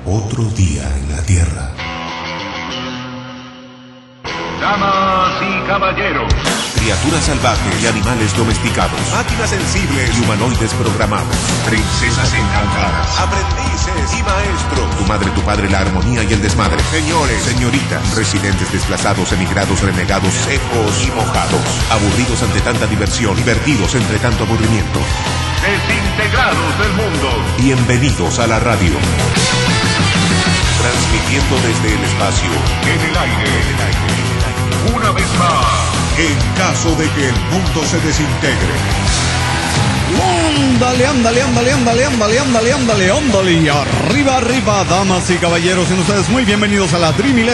Otro día en la Tierra. Damas y caballeros, Criaturas salvajes y animales domesticados. Máquinas sensibles y humanoides programados. princesas encantadas, Aprendices y maestros. Tu madre, tu padre, la armonía y el desmadre. Señores, señoritas, residentes desplazados, emigrados, renegados, secos y mojados. Aburridos ante tanta diversión, divertidos entre tanto aburrimiento. desintegrados del mundo. Bienvenidos a la radio. Transmitiendo desde el espacio. En el aire, una vez más. En caso de que el mundo se desintegre. Ándale, ándale, ándale, ándale, ándale, ándale, ándale, ándale. Arriba, arriba, damas y caballeros, sean ustedes muy bienvenidos a la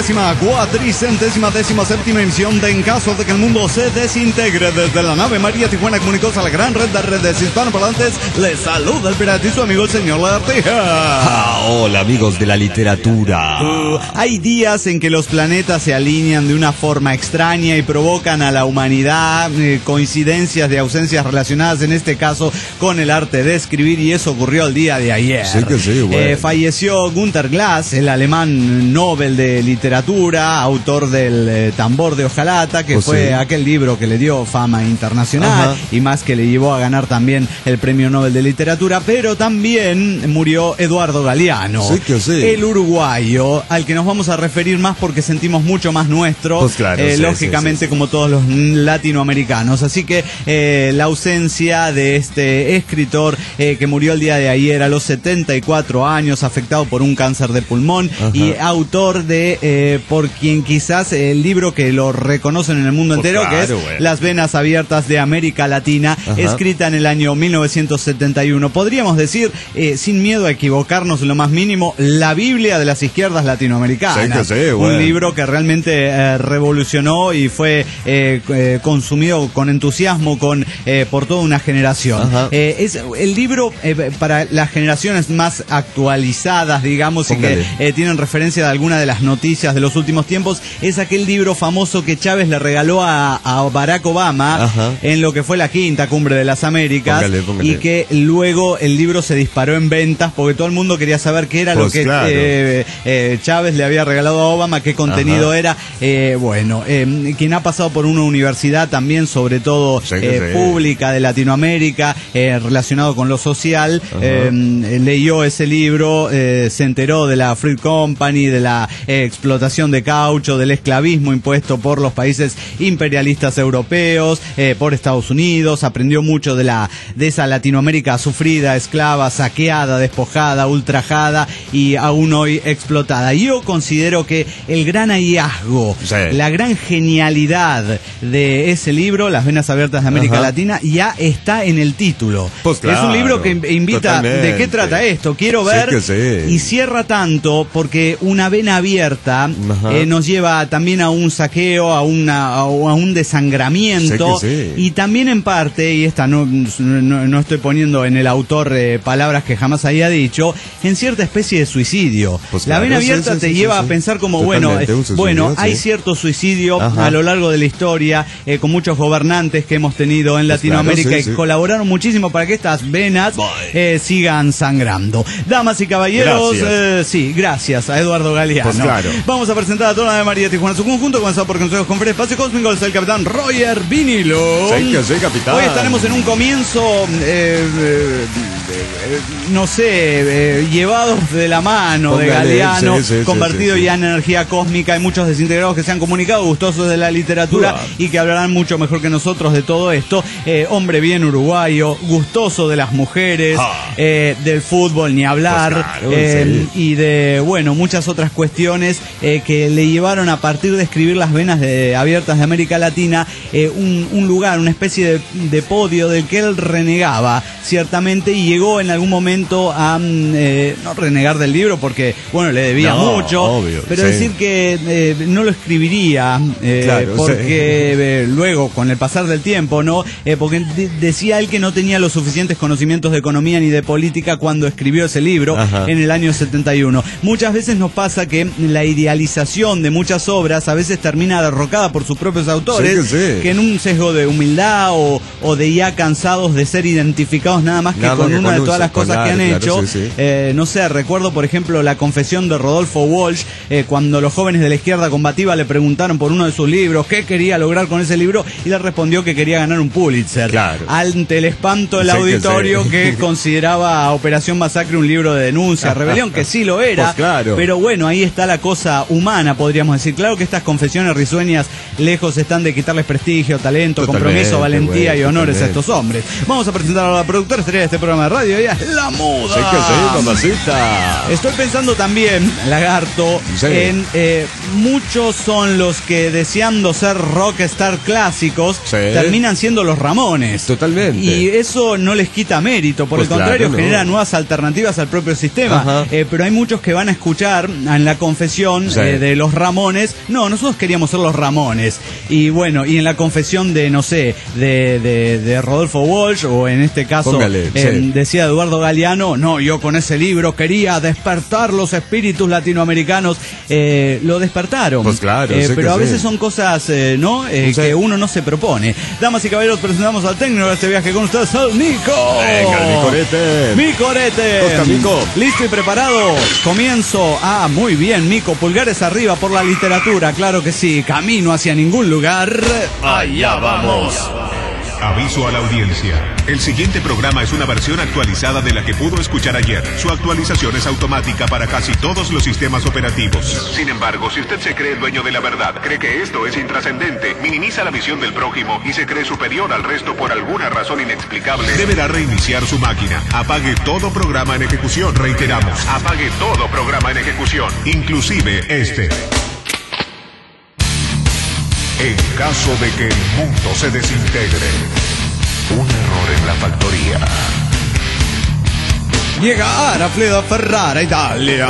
3417ª emisión de En caso de que el mundo se desintegre. Desde la nave María Tijuana comunicó a la gran red de redes hispanoparlantes. Les saluda el pirata y su amigo el señor Lagartija. Hola amigos de la literatura. Hay días en que los planetas se alinean de una forma extraña y provocan a la humanidad coincidencias de ausencias relacionadas, en este caso, con el arte de escribir, y eso ocurrió el día de ayer. Sí que sí, bueno. Falleció Günter Grass, el alemán Nobel de literatura, autor del Tambor de Hojalata, que fue sí. aquel libro que le dio fama internacional. Ajá. Y más, que le llevó a ganar también el premio Nobel de literatura. Pero también murió Eduardo Galeano, sí que sí. el uruguayo, al que nos vamos a referir más porque sentimos mucho más nuestro, pues claro, sí, lógicamente, sí. Como todos los latinoamericanos. Así que la ausencia de este escritor que murió el día de ayer a los 74 años, afectado por un cáncer de pulmón. Ajá. Y autor de por quien quizás el libro que lo reconocen en el mundo entero, claro, que es Las venas abiertas de América Latina. Ajá. Escrita en el año 1971. Podríamos decir, sin miedo a equivocarnos en lo más mínimo, la Biblia de las izquierdas latinoamericanas. Sí, bueno. Un libro que realmente revolucionó y fue consumido con entusiasmo por toda una generación. Es el libro para las generaciones más actualizadas, digamos. Póngale. Y que tienen referencia de alguna de las noticias de los últimos tiempos. Es aquel libro famoso que Chávez le regaló a Barack Obama. Ajá. En lo que fue la quinta cumbre de las Américas. Póngale. Y que luego el libro se disparó en ventas porque todo el mundo quería saber qué era, pues lo que claro. Chávez le había regalado a Obama, qué contenido. Ajá. Era. Quien ha pasado por una universidad también, sobre todo pública de Latinoamérica, relacionado con lo social, leyó ese libro, se enteró de la Fruit Company, de la explotación de caucho, del esclavismo impuesto por los países imperialistas europeos, por Estados Unidos. Aprendió mucho de esa Latinoamérica sufrida, esclava, saqueada, despojada, ultrajada y aún hoy explotada. Yo considero que el gran hallazgo, la gran genialidad de ese libro, Las venas abiertas de América Latina, ya está en el título. Pues claro, es un libro que invita, totalmente. ¿De qué trata esto? Quiero ver. Y cierra tanto porque una vena abierta nos lleva también a un saqueo, a un desangramiento. Y también en parte, y esta no estoy poniendo en el autor palabras que jamás haya dicho, en cierta especie de suicidio. Pues claro, la vena abierta te lleva a pensar como, hay cierto suicidio a lo largo de la historia, con muchos gobernantes que hemos tenido en Latinoamérica, y colaboraron muchísimo para que estas venas sigan sangrando. Damas y caballeros, gracias a Eduardo Galeano. Pues claro. Vamos a presentar a toda la de María Tijuana, su conjunto, comenzado por consejos con Fred Espacio Cósmico, es el capitán Roger Vinilo. Sí, capitán. Hoy estaremos en un comienzo, llevados de la mano. Póngale, de Galeano, convertido ya en energía cósmica. Hay muchos desintegrados que se han comunicado, gustosos de la literatura y que hablarán mucho mejor que nosotros de todo esto. Hombre bien uruguayo, gustoso de las mujeres, del fútbol ni hablar, pues y de muchas otras cuestiones que le llevaron, a partir de escribir Las venas abiertas de América Latina, un lugar, una especie de podio del que él renegaba ciertamente, y llegó en algún momento a no renegar del libro porque le debía mucho, obvio, pero decir que no lo escribiría porque luego, con el pasar del tiempo, porque decía él que no tenía los suficientes conocimientos de economía ni de política cuando escribió ese libro en el año 71. Muchas veces nos pasa que la idealización de muchas obras a veces termina derrocada por sus propios autores, que en un sesgo de humildad o de ya cansados de ser identificados nada más que con una de todas las cosas que han hecho, ser. Recuerdo, por ejemplo, la confesión de Rodolfo Walsh, cuando los jóvenes de la izquierda combativa le preguntaron por uno de sus libros qué quería lograr con ese libro, y le respondió que quería ganar un Pulitzer. Claro. Ante el espanto del auditorio que consideraba a Operación Masacre un libro de denuncia, rebelión, que sí lo era. Pues claro. Pero bueno, ahí está la cosa humana, podríamos decir. Claro que estas confesiones risueñas lejos están de quitarles prestigio, talento, compromiso, valentía y honores a estos hombres. Vamos a presentar a la productora estrella de este programa de radio, ella es La Muda. Sí que sí, mamacita. Estoy pensando también, Lagarto, Sí. en muchos son los que deseando ser rockstar clásicos Sí. terminan siendo los Ramones. Totalmente. Y eso no les quita mérito, por Pues el contrario, claro, no. genera nuevas alternativas al propio sistema. Ajá. Pero hay muchos que van a escuchar en la confesión Sí. de los Ramones, no, nosotros queríamos ser los Ramones. Y bueno, y en la confesión de, no sé, de Rodolfo Walsh, o en este caso Póngale, sí. decía Eduardo Galeano, no, yo con ese libro quería despertar los espíritus latinoamericanos. Lo despertaron. Pues claro, sí pero que a veces sí. son cosas, ¿no? Sí. Que uno no se propone. Damas y caballeros, presentamos al técnico de este viaje con ustedes, al Nico. Venga, mi corete. Mi corete. Oscar, Mico. Listo y preparado. Comienzo. Muy bien, Mico. Pulgares arriba por la literatura. Claro que sí. Camino hacia ningún lugar. Allá vamos. Aviso a la audiencia. El siguiente programa es una versión actualizada de la que pudo escuchar ayer. Su actualización es automática para casi todos los sistemas operativos. Sin embargo, si usted se cree dueño de la verdad, cree que esto es intrascendente, minimiza la visión del prójimo y se cree superior al resto por alguna razón inexplicable, deberá reiniciar su máquina. Apague todo programa en ejecución. Reiteramos, apague todo programa en ejecución, inclusive este. En caso de que el mundo se desintegre, un error en la factoría. Llegar a Freda Ferrara, Italia.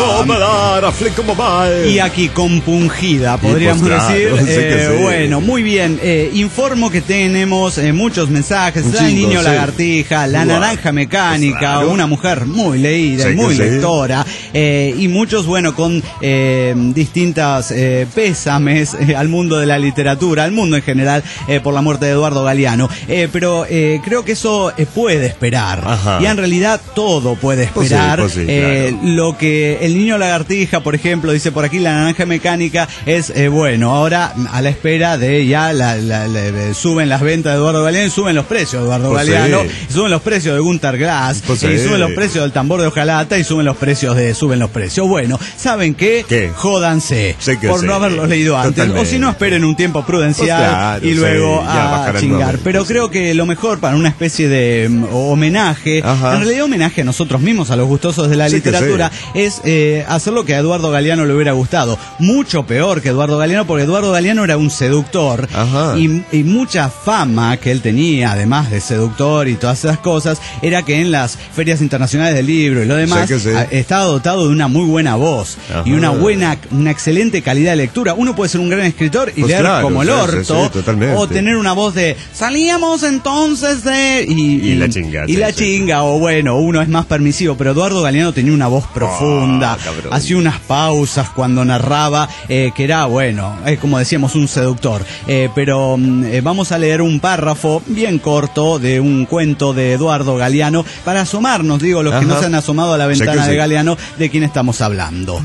Y aquí compungida, podríamos pues claro, decir. sí que sí. Bueno, muy bien. Informo que tenemos muchos mensajes. Un La chingo, Niño sí. Lagartija, la Igual. Naranja Mecánica, Pues claro. una mujer muy leída Sí y muy que sí. lectora. Y muchos, bueno, con distintas pésames al mundo de la literatura, al mundo en general, por la muerte de Eduardo Galeano. Pero creo que eso puede esperar. Ajá. Y en realidad todo puede esperar. Pues sí, claro. Lo que el Niño Lagartija, por ejemplo, dice por aquí, la Naranja Mecánica es, bueno, ahora a la espera de ya suben las ventas de Eduardo Galeano y suben los precios de Eduardo Pues Galeano, sí. y suben los precios de Gunter Grass, Pues y sí. suben los precios del Tambor de Hojalata, y suben los precios. Bueno, ¿saben qué? ¿Qué? Jódanse Sí que por sí. no haberlos leído antes. Totalmente. O si no, esperen un tiempo prudencial Pues claro, y luego sí, ya a bajarán chingar. nuevamente, Pero sí. creo que lo mejor para una especie de homenaje, Ajá. en realidad homenaje a nosotros mismos, a los gustosos de la Sí que literatura, es hacer lo que a Eduardo Galeano le hubiera gustado. Mucho peor que Eduardo Galeano, porque Eduardo Galeano era un seductor. Ajá. Y mucha fama que él tenía, además de seductor y todas esas cosas, era que en las ferias internacionales del libro y lo demás, Sí que sí. estaba dotado de una muy buena voz. Ajá. Y una excelente calidad de lectura. Uno puede ser un gran escritor y Pues leer claro, como el sí, sí, orto, sí, totalmente. o tener una voz de salíamos entonces de Y la chinga, y sí, la sí, chinga, o bueno, uno es más permisivo, pero Eduardo Galeano tenía una voz profunda, cabrón. hacía unas pausas cuando narraba, que era, bueno, como decíamos, un seductor. Pero vamos a leer un párrafo bien corto de un cuento de Eduardo Galeano para asomarnos, digo, los que Ajá. no se han asomado a la Sí que ventana de sí. Galeano, de quién estamos hablando.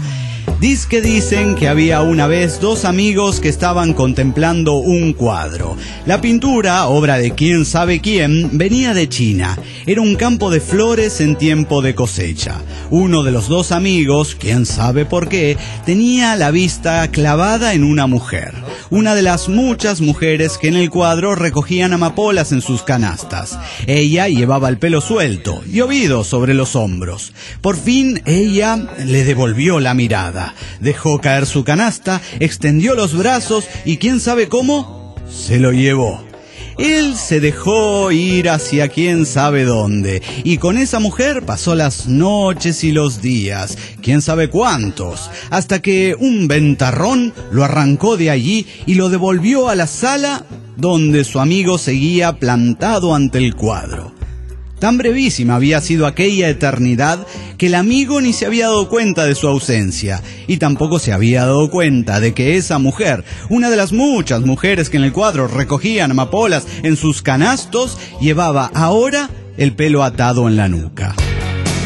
Dicen que había una vez dos amigos que estaban contemplando un cuadro. La pintura, obra de quién sabe quién, venía de China. Era un campo de flores en tiempo de cosecha. Uno de los dos amigos, quién sabe por qué, tenía la vista clavada en una mujer. Una de las muchas mujeres que en el cuadro recogían amapolas en sus canastas. Ella llevaba el pelo suelto y oído sobre los hombros. Por fin ella le devolvió la mirada. Dejó caer su canasta, extendió los brazos y quién sabe cómo, se lo llevó. Él se dejó ir hacia quién sabe dónde, y con esa mujer pasó las noches y los días, quién sabe cuántos, hasta que un ventarrón lo arrancó de allí y lo devolvió a la sala donde su amigo seguía plantado ante el cuadro. Tan brevísima había sido aquella eternidad que el amigo ni se había dado cuenta de su ausencia, y tampoco se había dado cuenta de que esa mujer, una de las muchas mujeres que en el cuadro recogían amapolas en sus canastos, llevaba ahora el pelo atado en la nuca.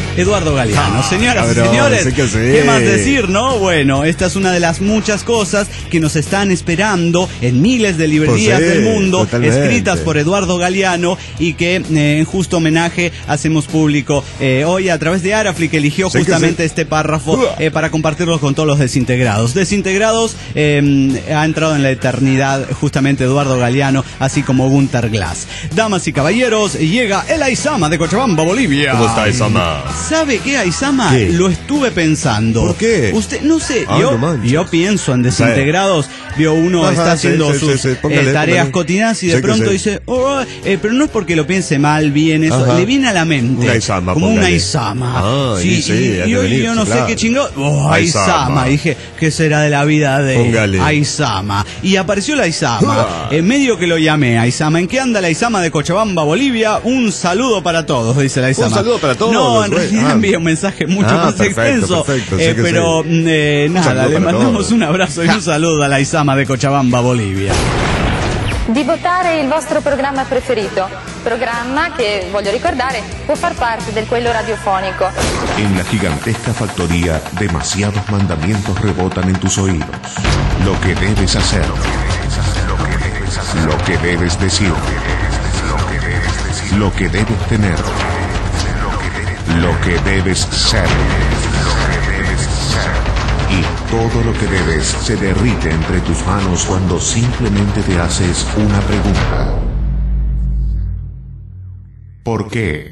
Eduardo Galeano. Señoras y cabrón, señores, sé que sí. ¿qué más decir, no? Bueno, esta es una de las muchas cosas que nos están esperando en miles de librerías Pues sí, del mundo, totalmente. escritas por Eduardo Galeano, y que en justo homenaje hacemos público hoy a través de Arafli, que eligió Sé que justamente sí. este párrafo para compartirlo con todos los desintegrados. Desintegrados ha entrado en la eternidad justamente Eduardo Galeano, así como Gunter Glass. Damas y caballeros, llega el Aizama de Cochabamba, Bolivia. ¿Cómo está Aizama? ¿Sabe qué, Aizama? ¿Qué? Lo estuve pensando. ¿Por qué? Usted, no sé, No manches. yo pienso en desintegrados, vio uno Ajá, está sí, haciendo sí, sus sí, póngale, tareas póngale. cotidianas y de Sé que pronto sí. dice, pero no es porque lo piense mal, bien, eso, Ajá. le viene a la mente. Un Aizama, como un póngale. Aizama. Ah, sí, y ha de yo venir, no sí, sé claro. qué chingado. Aizama. Aizama. Dije, ¿qué será de la vida de Póngale. Aizama? Y apareció el Aizama. En medio que lo llamé, Aizama. ¿En qué anda el Aizama de Cochabamba, Bolivia? Un saludo para todos, dice el Aizama. Un saludo para todos, No, en güey. realidad envía un mensaje mucho más perfecto, extenso. perfecto, sé que Pero nada, saludo le para mandamos todos. un abrazo y un saludo al Aizama de Cochabamba, Bolivia. Di votare il vostro programma preferito, programma che, voglio ricordare, può far parte del quello radiofonico. En la gigantesca factoría, demasiados mandamientos rebotan en tus oídos. Lo que debes hacer, lo que debes decir, lo que debes tener, lo que debes ser. Y todo lo que debes se derrite entre tus manos cuando simplemente te haces una pregunta. ¿Por qué?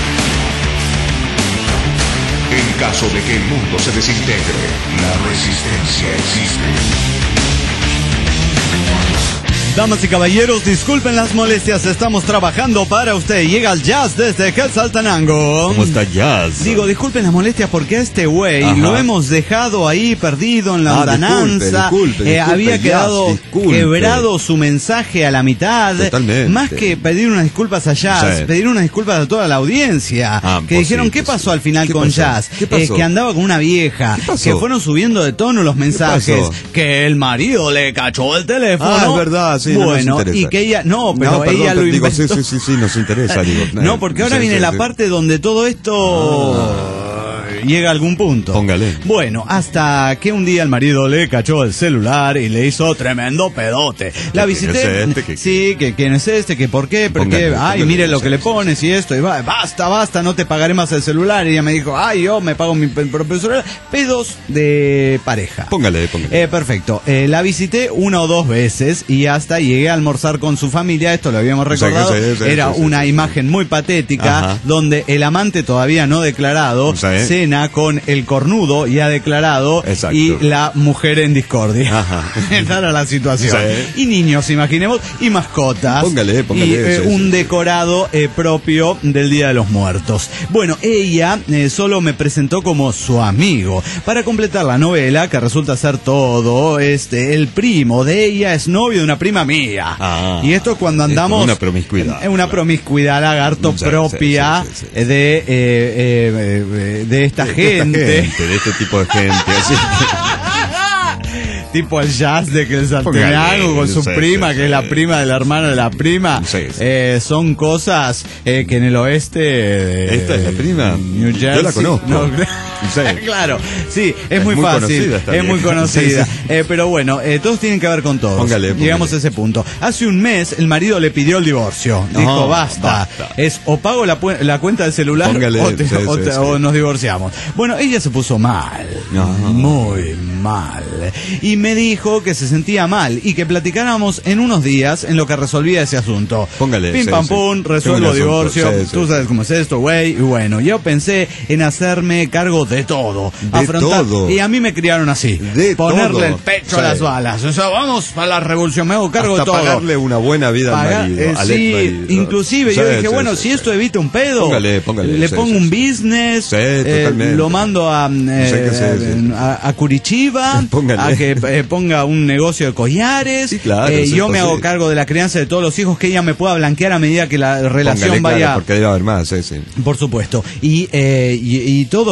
En caso de que el mundo se desintegre, la resistencia existe. Damas y caballeros, disculpen las molestias, estamos trabajando para usted. Llega el jazz desde Quetzaltenango. ¿Cómo está Jazz? Digo, disculpen las molestias porque a este güey Ajá. lo hemos dejado ahí perdido en la andananza. disculpe, Había Jazz, quedado disculpe. quebrado su mensaje a la mitad. Totalmente. Más que pedir unas disculpas a Jazz, Sí. pedir unas disculpas a toda la audiencia. Ah, que pues dijeron, sí, ¿qué pues pasó sí. al final ¿Qué con pasó? Jazz? ¿Qué pasó? Que andaba con una vieja. ¿Qué pasó? Que fueron subiendo de tono los mensajes. pasó? Que el marido le cachó el teléfono. Ah, es verdad, sí, no nos Bueno, interesa. y que ella... No, pero No, perdón, ella lo digo, inventó. sí, nos interesa, digo. No, porque ahora Sí, viene sí, la sí. parte donde todo esto llega a algún punto. Póngale. Bueno, hasta que un día el marido le cachó el celular y le hizo tremendo pedote. La ¿Quién visité. es este? Sí, que quién es este, que por qué, pero Póngale, qué. Ay, póngale, mire lo sí, que le sí, pones y esto. Y va, basta, no te pagaré más el celular. Y ella me dijo, ay, yo me pago mi propio celular. Pedos de pareja. Póngale. Perfecto. La visité una o dos veces y hasta llegué a almorzar con su familia. Esto lo habíamos recordado. Sí, Era una imagen muy patética. Ajá. Donde el amante todavía no declarado Sí. cena con el cornudo ya declarado. Exacto. Y la mujer en discordia. Ajá. Esa era la situación. Sí. Y niños, imaginemos, y mascotas. Póngale, y sí, un sí. propio del Día de los Muertos. Bueno, ella solo me presentó como su amigo. Para completar la novela, que resulta ser todo, el primo de ella es novio de una prima mía. Ah. Y esto es cuando Es andamos... como una promiscuidad. Es una promiscuidad lagarto Sí, propia sí. de esta gente. De este tipo de gente, así. Tipo el jazz de Quetzaltenango Póngale, con su sí, prima, sí, que es sí. la prima del hermano de la prima. Sí, sí. Son cosas que en el oeste... ¿Esta es la prima? New Yo Jersey. la conozco. No, Sí. claro, sí, es muy muy fácil, conocida esta es muy vieja. conocida. Sí, sí. Pero bueno, todos tienen que ver con todos. Póngale. Llegamos a ese punto. Hace un mes el marido le pidió el divorcio. No, Dijo, basta. basta. Es o pago la cuenta del celular Póngale, o, sí, sí. o nos divorciamos. Bueno, ella se puso mal. No. Muy mal. Y me dijo que se sentía mal y que platicáramos en unos días en lo que resolvía ese asunto. Póngale, Pim sí, pam sí. pum, Tengo resuelvo un asunto, divorcio. sí, sí, Tú sabes cómo es esto, güey. Y bueno, yo pensé en hacerme cargo de todo. De todo. Y a mí me criaron así. De ponerle todo. el pecho Sí. a las balas. O sea, vamos a la revolución, me hago cargo Hasta de todo. pagarle una buena vida al marido. al sí, exmarido. inclusive yo Sí, dije, sí, bueno, sí, si sí. esto evita un pedo, Póngale, le sí, pongo sí, un sí. business, Sí, totalmente. lo mando a, sí. a Curitiba, Póngale. a que ponga un negocio de collares, Sí, claro, sí, yo me pues hago sí. cargo de la crianza de todos los hijos, que ella me pueda blanquear a medida que la relación Póngale, vaya... claro, porque debe haber más, sí. Por supuesto. Y todo bien.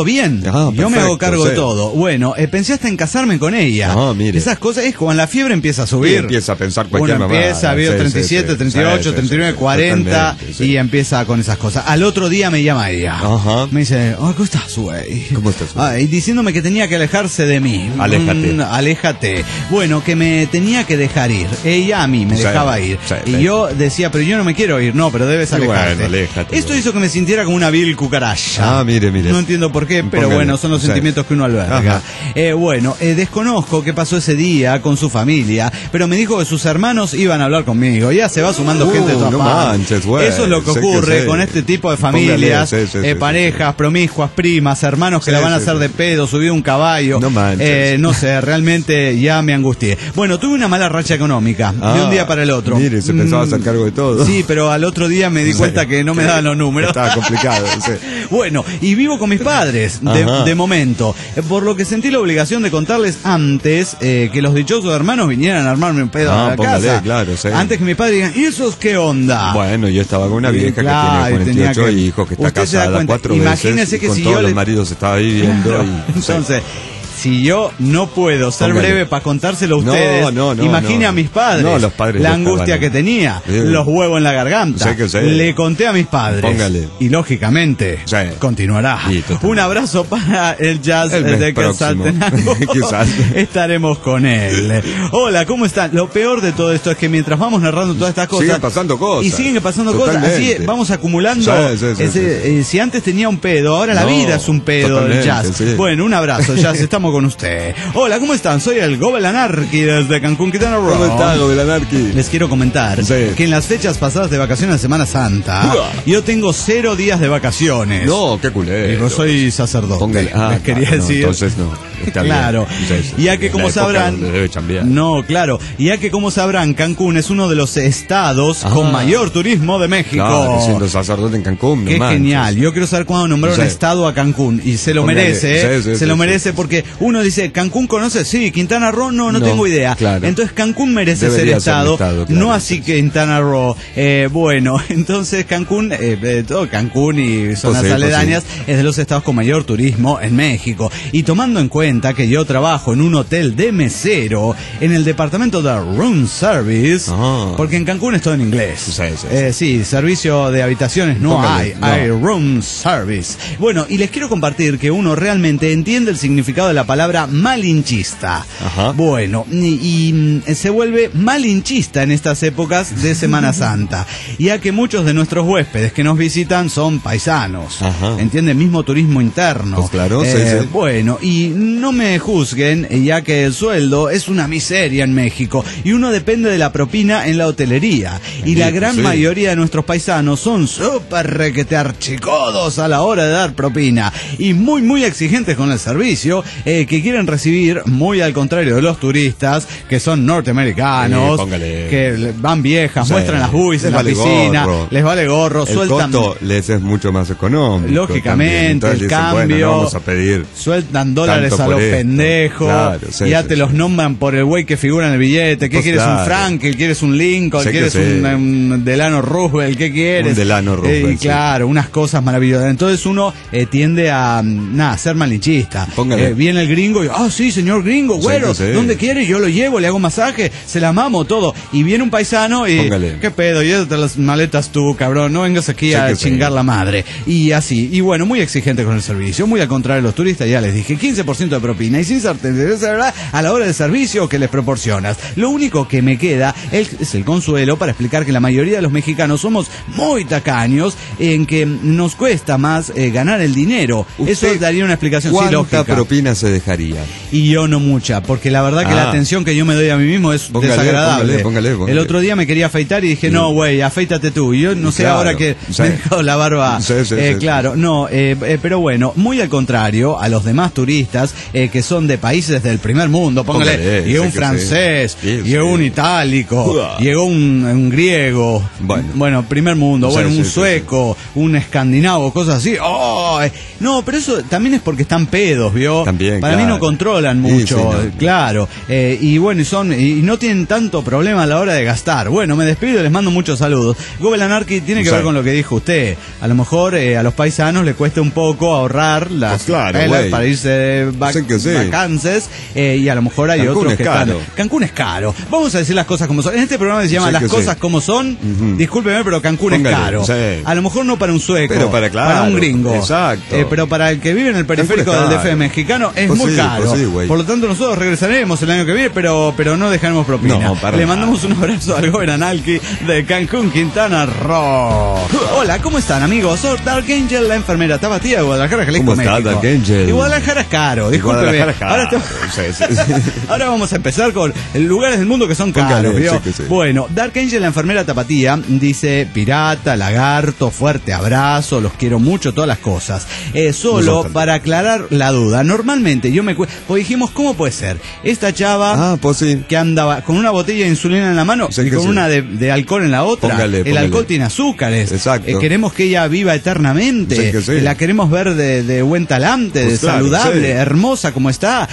Yo me hago cargo de todo. Bueno, pensé hasta en casarme con ella. Mire. Esas cosas es cuando la fiebre empieza a subir. Y empieza a pensar cualquier mamá. Empieza, veo 37, 38, 39, 40 y empieza con esas cosas. Al otro día me llama ella. Me dice, ¿cómo estás, güey? ¿Cómo estás, güey? Y diciéndome que tenía que alejarse de mí. Aléjate. Bueno, que me tenía que dejar ir. Ella a mí me dejaba ir. Y yo decía, pero yo no me quiero ir. No, pero debes alejarte. Bueno, aléjate. Esto hizo que me sintiera como una vil cucaracha. Mire. No entiendo por qué, pero bueno, son los sentimientos que uno alberga. Desconozco qué pasó ese día con su familia, pero me dijo que sus hermanos iban a hablar conmigo. Ya se va sumando gente de todas partes. Eso es lo que ocurre con este tipo de familias, parejas promiscuas, primas, hermanos que la van a hacer de pedo, subir un caballo. No sé, realmente ya me angustié. Bueno, tuve una mala racha económica de un día para el otro. Mire, se pensaba hacer cargo de todo. Sí, pero al otro día me di cuenta que no me daban los números. Estaba complicado. Bueno, y vivo con mis padres de momento, por lo que sentí la obligación de contarles antes que los dichosos hermanos vinieran a armarme un pedo a la casa. Claro, antes que mis padres digan, ¿y esos qué onda? Bueno, yo estaba con una vieja que tiene 48 hijos, que está casada 4 veces. Imagínese que con si todos yo los maridos estaba viviendo. Entonces, si yo no puedo ser breve para contárselo a ustedes, imagine a mis padres, los padres la angustia que tenía, los huevos en la garganta. Le conté a mis padres. Y lógicamente continuará. Un abrazo para el jazz de Quetzaltenango. Estaremos con él. Hola, ¿cómo están? Lo peor de todo esto es que mientras vamos narrando todas estas cosas, siguen pasando cosas. Y siguen pasando cosas. Así vamos acumulando. Si antes tenía un pedo, ahora la vida es un pedo del jazz. Bueno, un abrazo, jazz. Estamos con usted. Hola, ¿cómo están? Soy el Gobelanarqui desde Cancún, Quintana Roo. ¿Cómo está, Gobelanarqui? Les quiero comentar que en las fechas pasadas de vacaciones de Semana Santa, yo tengo 0 días de vacaciones. No, qué culero. Y soy sacerdote. Les quería decir. Entonces no. Está claro. Bien. Ya que como sabrán. Ya que como sabrán, Cancún es uno de los estados con mayor turismo de México. Claro, siendo sacerdote en Cancún. Qué genial. Yo quiero saber cuándo nombraron un estado a Cancún. Y se lo merece, se lo merece porque uno dice, ¿Cancún conoce? Sí, Quintana Roo no tengo idea. Claro. Entonces Cancún merece ser estado, claro. No así que Quintana Roo. Bueno, entonces Cancún, todo Cancún y zonas aledañas es de los estados con mayor turismo en México. Y tomando en cuenta que yo trabajo en un hotel de mesero en el departamento de Room Service, porque en Cancún es todo en inglés. Sí, servicio de habitaciones hay Room Service. Bueno, y les quiero compartir que uno realmente entiende el significado de la palabra malinchista. Bueno, y se vuelve malinchista en estas épocas de Semana Santa, ya que muchos de nuestros huéspedes que nos visitan son paisanos. ¿Entienden? Mismo turismo interno. Pues claro, bueno, y no me juzguen, ya que el sueldo es una miseria en México y uno depende de la propina en la hotelería. Y la gran mayoría de nuestros paisanos son súper requete archicodos a la hora de dar propina y muy exigentes con el servicio, que quieren recibir, muy al contrario de los turistas, que son norteamericanos, que van viejas, muestran las buis en la piscina, les vale gorro, sueltan. El costo les es mucho más económico. Lógicamente, el cambio, no vamos a pedir sueltan dólares a los pendejos, ya te los nombran por el güey que figura en el billete. ¿Qué quieres? Un Frankel, ¿quieres un Lincoln? ¿Quieres un Delano Roosevelt? ¿Qué quieres? Un Delano Roosevelt. Claro, unas cosas maravillosas. Entonces uno tiende a ser malinchista. Viene el gringo y, sí, señor gringo, güero, ¿dónde quiere? Yo lo llevo, le hago masaje, se la mamo, todo. Y viene un paisano y, ¿qué pedo? Llévate las maletas tú, cabrón, no vengas aquí a chingar la madre. Y así, y bueno, muy exigente con el servicio, muy al contrario de los turistas, ya les dije, 15% de propina y sin certeza a la hora de servicio que les proporcionas. Lo único que me queda es el consuelo para explicar que la mayoría de los mexicanos somos muy tacaños, en que nos cuesta más ganar el dinero. Eso daría una explicación lógica. ¿Cuánta propina se dejaría? Y yo no mucha, porque la verdad que la atención que yo me doy a mí mismo es desagradable. Póngale. El otro día me quería afeitar y dije, no, güey, afeítate tú. Y yo no sé ahora que me he dejado la barba. Claro, no, pero bueno, muy al contrario a los demás turistas que son de países del primer mundo. Póngale, llegó un francés, llegó un itálico, llegó un griego, bueno, primer mundo, un sueco, un escandinavo, cosas así. ¡Oh! No, pero eso también es porque están pedos, ¿vio? También, para mí no controlan mucho, claro. Y bueno, y no tienen tanto problema a la hora de gastar. Bueno, me despido y les mando muchos saludos. Gobel Anarchy tiene que ver con lo que dijo usted. A lo mejor a los paisanos les cuesta un poco ahorrar las pelas para irse de vacances, y a lo mejor hay Cancún otros que están... Cancún es caro. Vamos a decir las cosas como son. En este programa se llama Las cosas como son. Discúlpeme, pero Cancún es caro. A lo mejor no para un sueco, pero para un gringo. Exacto. Pero para el que vive en el periférico del DF mexicano es muy caro. Por lo tanto, nosotros regresaremos el año que viene, pero no dejaremos propina. Le mandamos un abrazo al Gobel Anarchy de Cancún, Quintana Roo. Hola, ¿cómo están, amigos? Soy Dark Angel, la enfermera tapatía de Guadalajara, Jalisco, ¿Cómo está, Dark Angel? Y Guadalajara es caro, discúlpeme. Ahora vamos a empezar con lugares del mundo que son caros. Bueno, Dark Angel, la enfermera tapatía, dice: pirata, lagarto, fuerte abrazo, los quiero mucho, todas las cosas. Solo para aclarar la duda, normalmente pues dijimos, ¿cómo puede ser? Esta chava que andaba con una botella de insulina en la mano y con una de alcohol en la otra. El alcohol tiene azúcares. Queremos que ella viva eternamente. La queremos ver de buen talante, de saludable, hermosa como está.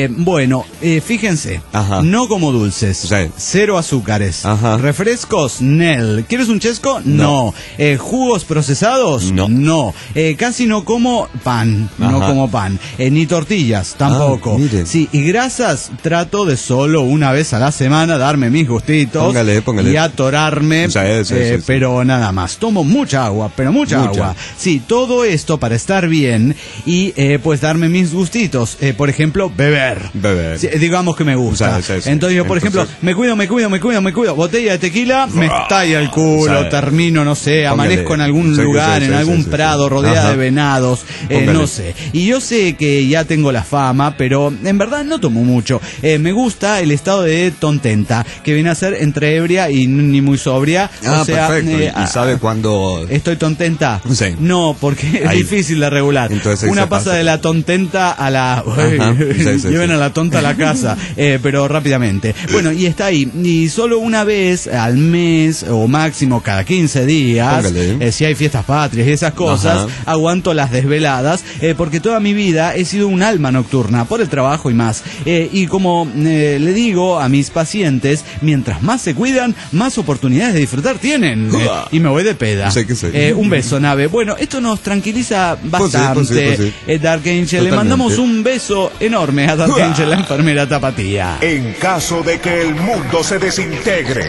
Fíjense, no como dulces, 0 azúcares, refrescos, nel. ¿Quieres un chesco? No. Jugos procesados, no. Casi no como pan, ni tortillas tampoco. Sí, y grasas trato de solo una vez a la semana darme mis gustitos y atorarme, pero nada más. Tomo mucha agua, pero mucha agua. Sí, todo esto para estar bien y pues darme mis gustitos. Por ejemplo, beber. Sí, digamos que me gusta. Entonces yo, por ejemplo, me cuido. Botella de tequila, me estalla el culo, termino, no sé, amanezco en algún lugar, en algún prado rodeada de venados, no sé. Y yo sé que ya tengo la fama, pero en verdad no tomo mucho. Me gusta el estado de tontenta, que viene a ser entre ebria y ni muy sobria. O sea, perfecto. ¿Y sabe cuándo estoy tontenta? No, porque es difícil de regular. Entonces, una pasa de la tontenta a la... lleven a la tonta a la casa, pero rápidamente. Bueno, y está ahí. Y solo una vez al mes, o máximo cada 15 días, si hay fiestas patrias y esas cosas, aguanto las desveladas, porque toda mi vida he sido un alma nocturna, por el trabajo y más. Y como le digo a mis pacientes, mientras más se cuidan, más oportunidades de disfrutar tienen. Y me voy de peda. Un beso, nave. Bueno, esto nos tranquiliza bastante. Dark Angel, le mandamos un beso enorme a Dark Angel, la enfermera tapatía. En caso de que el mundo se desintegre,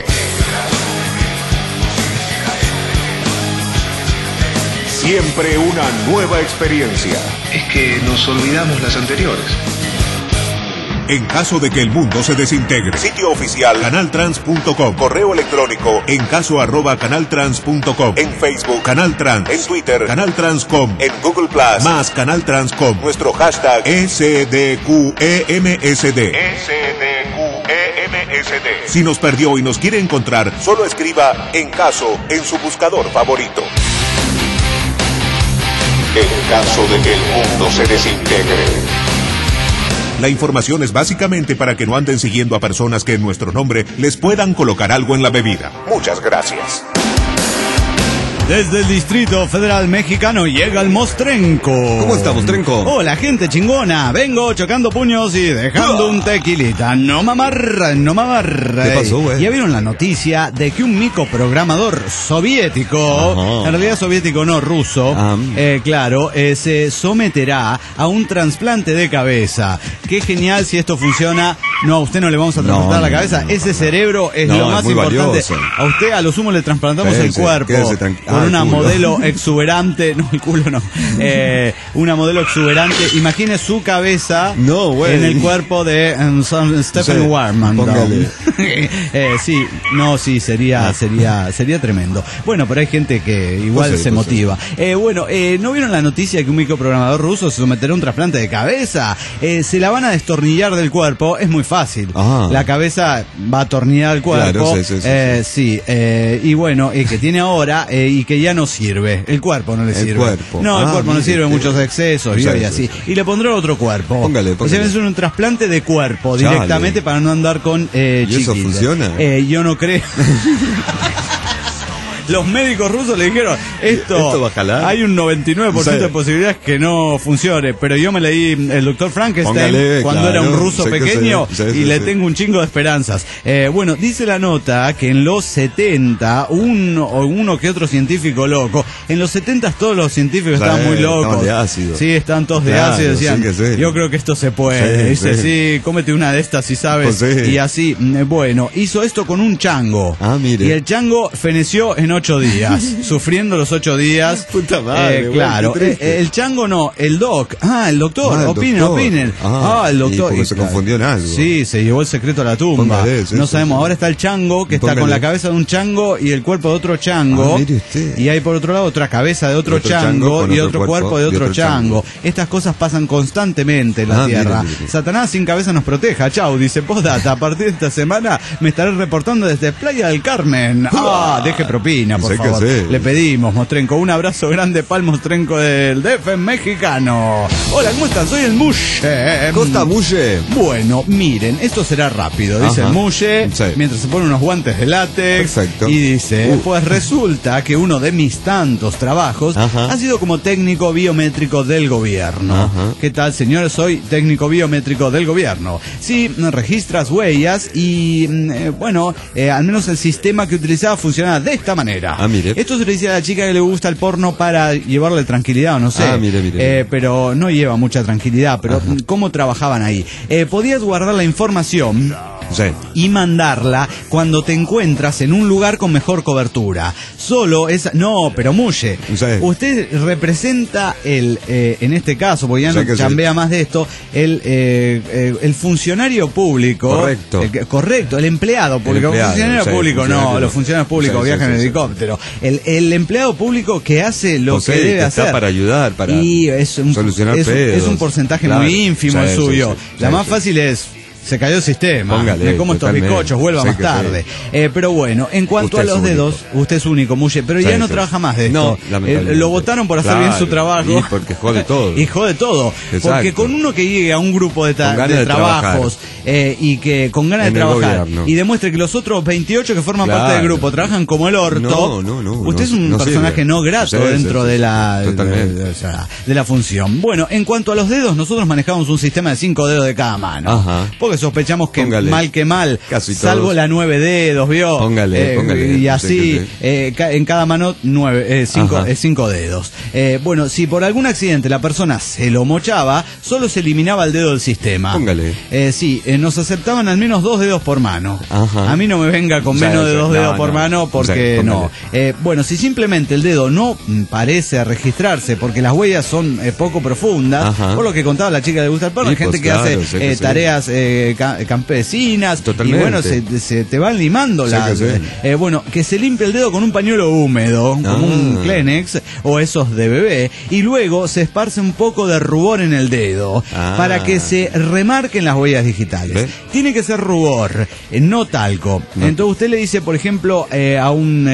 siempre una nueva experiencia. Es que nos olvidamos las anteriores. En caso de que el mundo se desintegre. Sitio oficial canaltrans.com. Correo electrónico encaso@canaltrans.com. En Facebook Canal Trans. En Twitter canaltrans.com. En Google Plus más canaltrans.com. Nuestro hashtag SDQEMSD. Si nos perdió y nos quiere encontrar, solo escriba En Caso en su buscador favorito. En caso de que el mundo se desintegre. La información es básicamente para que no anden siguiendo a personas que en nuestro nombre les puedan colocar algo en la bebida. Muchas gracias. Desde el Distrito Federal Mexicano llega el Mostrenco. ¿Cómo está, Mostrenco? Hola, gente chingona. Vengo chocando puños y dejando un tequilita. No mamar, no mamar. ¿Qué pasó, güey? Ya vieron la noticia de que un micoprogramador soviético, en realidad soviético no, ruso, claro, se someterá a un trasplante de cabeza. Qué genial si esto funciona. No, a usted no le vamos a trasplantar la cabeza. Ese cerebro es lo más importante. Valioso. A usted a lo sumo le trasplantamos el cuerpo. Con una modelo exuberante, no, el culo no, una modelo exuberante. Imagine su cabeza en el cuerpo de Stephen Warman. Sí, sería tremendo. Bueno, pero hay gente que igual se motiva. ¿No vieron la noticia de que un microprogramador ruso se someterá a un trasplante de cabeza? Se la van a destornillar del cuerpo, es muy fácil. La cabeza va a atornillar al cuerpo. Claro, sí. Y bueno, que tiene ahora y que ya no sirve. El cuerpo no le sirve. El cuerpo no sirve, muchos excesos y así. Y le pondré otro cuerpo. Póngale. Se me hace un trasplante de cuerpo directamente para no andar con ¿Y eso funciona? Yo no creo. Los médicos rusos le dijeron, esto va a jalar. Hay un 99% de posibilidades que no funcione, pero yo me leí el Dr. Frankenstein cuando era un ruso pequeño y le tengo un chingo de esperanzas. Bueno, dice la nota que en los 70, uno que otro científico loco, en los 70 todos los científicos estaban muy locos. Estaban de ácido. Sí, estaban todos de ácido, decían, yo creo que esto se puede. Dice, sí, cómete una de estas si sabes. Y así, bueno, hizo esto con un chango. Mire. Y el chango feneció en 8 días, sufriendo los 8 días. Puta madre, claro, el chango no, el doc. El doctor, opinen. El doctor. Porque se confundió en algo. Sí, se llevó el secreto a la tumba. No sabemos, ahora está el chango, que está con la cabeza de un chango y el cuerpo de otro chango. Y hay por otro lado otra cabeza de otro chango y otro cuerpo de otro chango. Estas cosas pasan constantemente en la Tierra. Mire. Satanás sin cabeza nos proteja. Chau, dice postdata. A partir de esta semana me estaré reportando desde Playa del Carmen. Deje propina, por favor. Le pedimos, Mostrenco. Un abrazo grande para el Mostrenco del DF mexicano. Hola, ¿cómo están? Soy el Mushe. ¿Cómo está, Mushe? Bueno, miren, esto será rápido, dice el Mushe, mientras se pone unos guantes de látex. Perfecto. Y dice, pues resulta que uno de mis tantos trabajos ha sido como técnico biométrico del gobierno. ¿Qué tal, señores? Soy técnico biométrico del gobierno. Sí, registras huellas y, bueno, al menos el sistema que utilizaba funcionaba de esta manera. Mire. Esto se le dice a la chica que le gusta el porno para llevarle tranquilidad, o no sé. Mire. Pero no lleva mucha tranquilidad. Pero ¿cómo trabajaban ahí? Podías guardar la información y mandarla cuando te encuentras en un lugar con mejor cobertura. Solo esa... No, pero Mushe, usted representa en este caso, porque ya no chambea más de esto, el funcionario público. Correcto, el empleado público. El funcionario público no, los funcionarios públicos viajan en helicóptero. El empleado público que hace lo que debe hacer. Está para ayudar, para solucionar pedos. Es un porcentaje muy ínfimo el suyo. La más fácil es... Se cayó el sistema. Me como estos bizcochos, vuelva más tarde. Pero bueno, en cuanto a los dedos, usted es único, Mushe, pero ya no trabaja más de esto. Lo votaron por hacer bien su trabajo. Y porque jode todo. Y jode todo. Porque con uno que llegue a un grupo de trabajos y que con ganas de trabajar y demuestre que los otros 28 que forman parte del grupo trabajan como el orto, usted es un personaje no grato dentro de la función. Bueno, en cuanto a los dedos, nosotros manejamos un sistema de 5 dedos de cada mano. Porque sospechamos que mal, salvo la 9 dedos, ¿vio? Póngale. Y así, en cada mano 5 dedos. Bueno, si por algún accidente la persona se lo mochaba, solo se eliminaba el dedo del sistema. Sí, nos aceptaban al menos 2 dedos por mano. A mí no me venga con menos de 2 dedos por mano, porque no. Bueno, si simplemente el dedo no parece registrarse, porque las huellas son poco profundas, por lo que contaba la chica de Gusta el Porno, hay gente que hace tareas campesinas. Totalmente. Y bueno, se te van limando las... bueno, que se limpie el dedo con un pañuelo húmedo, como un Kleenex o esos de bebé, y luego se esparce un poco de rubor en el dedo para que se remarquen las huellas digitales. Tiene que ser rubor, no talco. Entonces usted le dice, por ejemplo, a un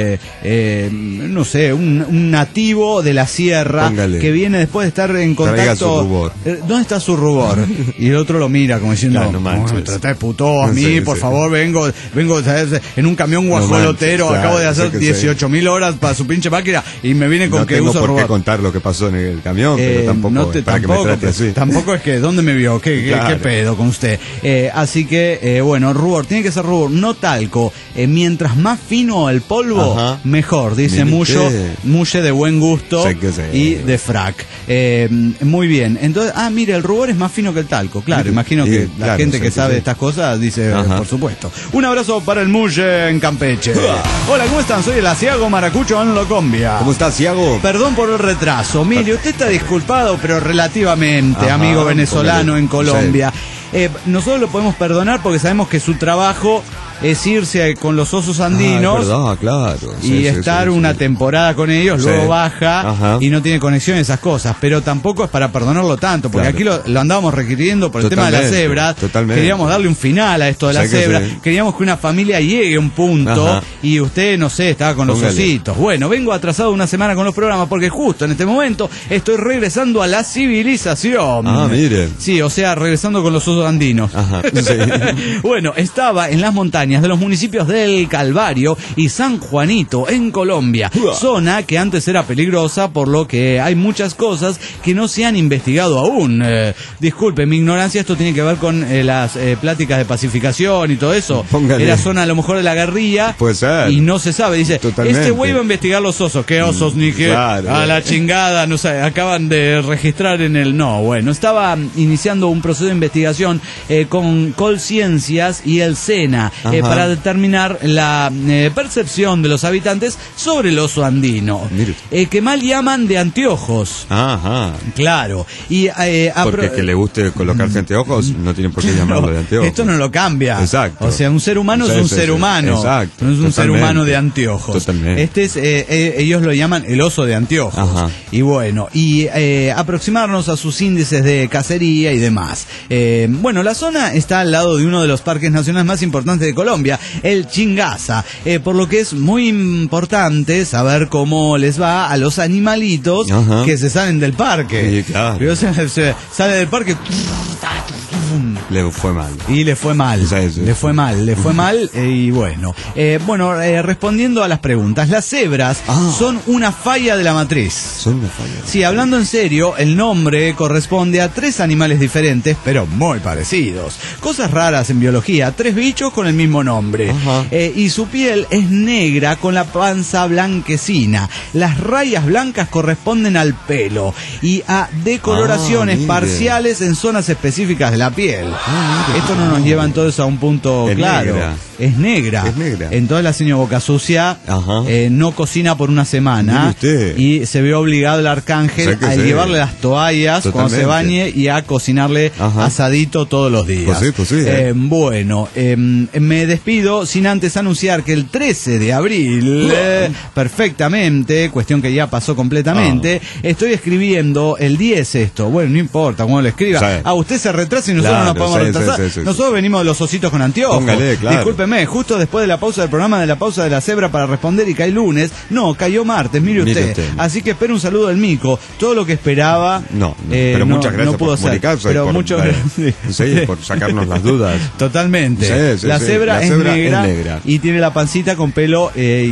no sé, un nativo de la sierra que viene después de estar en contacto. ¿Dónde está su rubor? Y el otro lo mira como diciendo, me trata de puto a mí, por favor, vengo en un camión guajolotero, acabo de hacer 18.000 horas para su pinche máquina y me viene con que uso rubor. No tengo por qué contar lo que pasó en el camión, pero tampoco para que me trate así. Tampoco es que, ¿dónde me vio? ¿Qué pedo con usted? Así que, bueno, rubor, tiene que ser rubor, no talco. Mientras más fino el polvo, mejor, dice Mushe de buen gusto y de frac. Muy bien. Entonces, mire, el rubor es más fino que el talco, claro, imagino que la gente que sabe estas cosas dice, por supuesto. Un abrazo para el Mushe en Campeche. Hola, ¿cómo están? Soy el Asiago Maracucho en Locombia. ¿Cómo está, Asiago? Perdón por el retraso. Mire, usted está disculpado, pero relativamente, amigo venezolano en Colombia. Nosotros lo podemos perdonar porque sabemos que su trabajo es irse con los osos andinos. Es verdad, claro. Y estar una temporada con ellos, luego baja y no tiene conexión esas cosas. Pero tampoco es para perdonarlo tanto, porque aquí lo andábamos requiriendo por el tema de las cebras. Queríamos darle un final a esto de las cebras. Queríamos que una familia llegue a un punto y usted, no sé, estaba con los ositos. Bueno, vengo atrasado una semana con los programas porque justo en este momento estoy regresando a la civilización. Ah, mire. Sí, o sea, regresando con los osos andinos. Bueno, estaba en las montañas de los municipios del Calvario y San Juanito, en Colombia. Zona que antes era peligrosa, por lo que hay muchas cosas que no se han investigado aún. Disculpe mi ignorancia, esto tiene que ver con las pláticas de pacificación y todo eso. Era zona a lo mejor de la guerrilla. Puede ser. Y no se sabe. Dice, este güey va a investigar los osos. ¿Qué osos? Ni qué. A la chingada. No sé, acaban de registrar en el... No, bueno, estaba iniciando un proceso de investigación con Colciencias y el SENA para determinar la percepción de los habitantes sobre el oso andino. Que mal llaman de anteojos. Claro. Y, porque que le guste colocarse anteojos no tiene por qué llamarlo de anteojos. Esto no lo cambia. Exacto. O sea, un ser humano es un ser humano. Exacto. No es un ser humano de anteojos. Totalmente. Este es, ellos lo llaman el oso de anteojos. Y bueno, y aproximarnos a sus índices de cacería y demás. Bueno, la zona está al lado de uno de los parques nacionales más importantes de Colombia, el Chingaza, por lo que es muy importante saber cómo les va a los animalitos que se salen del parque. Sí, claro. Se sale del parque. Le fue mal. Y le fue mal. Le fue mal y bueno. Respondiendo a las preguntas, las cebras son una falla de la matriz. Son una falla. Sí, hablando en serio, el nombre corresponde a 3 animales diferentes, pero muy parecidos. Cosas raras en biología, 3 bichos con el mismo nombre. Y su piel es negra con la panza blanquecina. Las rayas blancas corresponden al pelo y a decoloraciones parciales en zonas específicas de la piel. Esto no nos lleva entonces a un punto claro. Es negra. Entonces la señora Boca Sucia no cocina por una semana y se ve obligado el arcángel a llevarle las toallas cuando se bañe y a cocinarle asadito todos los días. Me despido sin antes anunciar que el 13 de abril, perfectamente, cuestión que ya pasó completamente, estoy escribiendo el 10 esto. Bueno, no importa cómo lo escriba. Usted se retrasa y nosotros no podemos retrasar. Nosotros venimos de los ositos con anteojos. Discúlpeme, justo después de la pausa del programa, de la pausa de la cebra para responder, y cae lunes. No, cayó martes, mire usted. Así que espero un saludo del Mico. Todo lo que esperaba. Pero muchas gracias por comunicarse. Pero por sacarnos las dudas. Totalmente. La cebra es negra y tiene la pancita con pelo